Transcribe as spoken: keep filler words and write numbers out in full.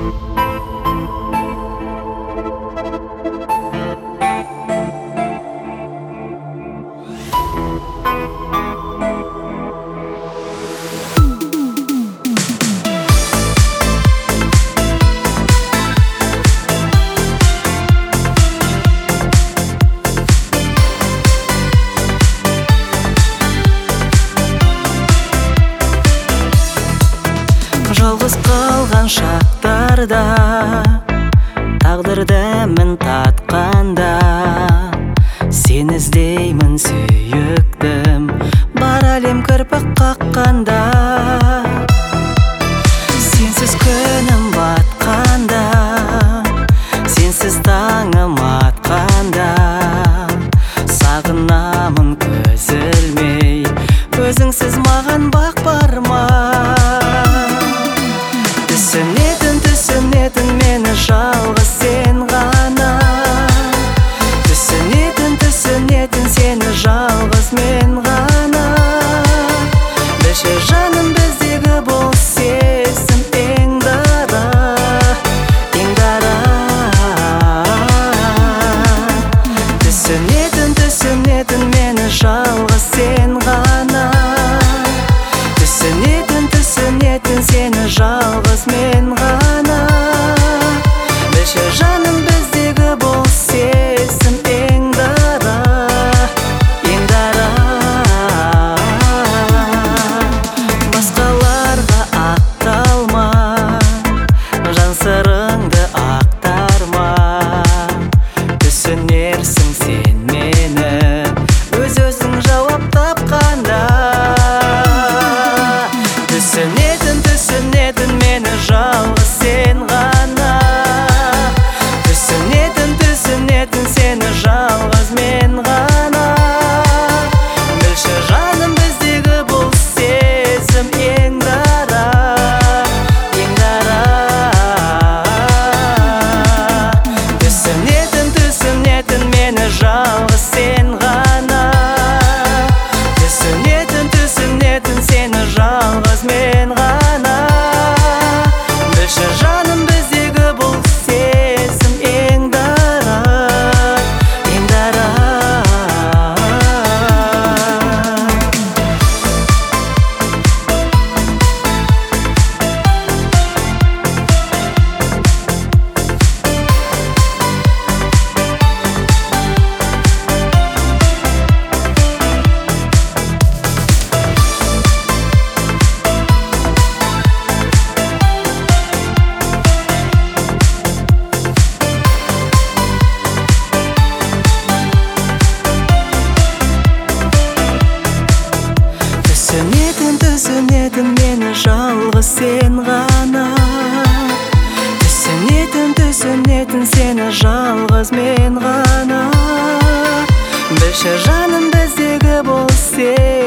Жалғыз қалған шақтарда, тағдырды мін татқанда, сен іздеймін сүйіктім, бар әлем кірпік қаққанда. Сенсіз күнім батқанда, сенсіз таңым атқанда, сағынамын көз ілмей, өзіңсіз маған бақ бар ма? Түсінетін, түсінетін мені жалғыз сен ғана. Түсінетін, түсінетін сені жалғыз мен ғана. Білші жаным, біздегі бұл сезім ең дара, ең дара. Түсінетін, түсінетін мені жалғыз сен ғана. Түсінетін, түсінетін сені жалғыз мен ғана. Білші жаным, біздегі бұл сезім ең дара, ең дара. Басқаларға ақталма, жан сырыңды ақтарма. Түсінерсің сен мені өз-өзің жауап тапқанда. Түсінетін, түсінетін мені жалғыз сен ғана. Түсінетін, түсінетін сені жалғыз мен ғана. Білші жаным, біздегі бұл сезім ең дара, ең дара. Түсінетін, түсінетін мені жалғыз сен ғана. Түсінетін, түсінетін сені жалғыз мен ғана. Білші жаным, біздегі бұл сезім ең дара, ең дара. Түсінетін, түсінетін мені жалғыз сен ғана. Түсінетін, түсінетін сені жалғыз мен ғана. Білші жаным, біздегі бұл сезім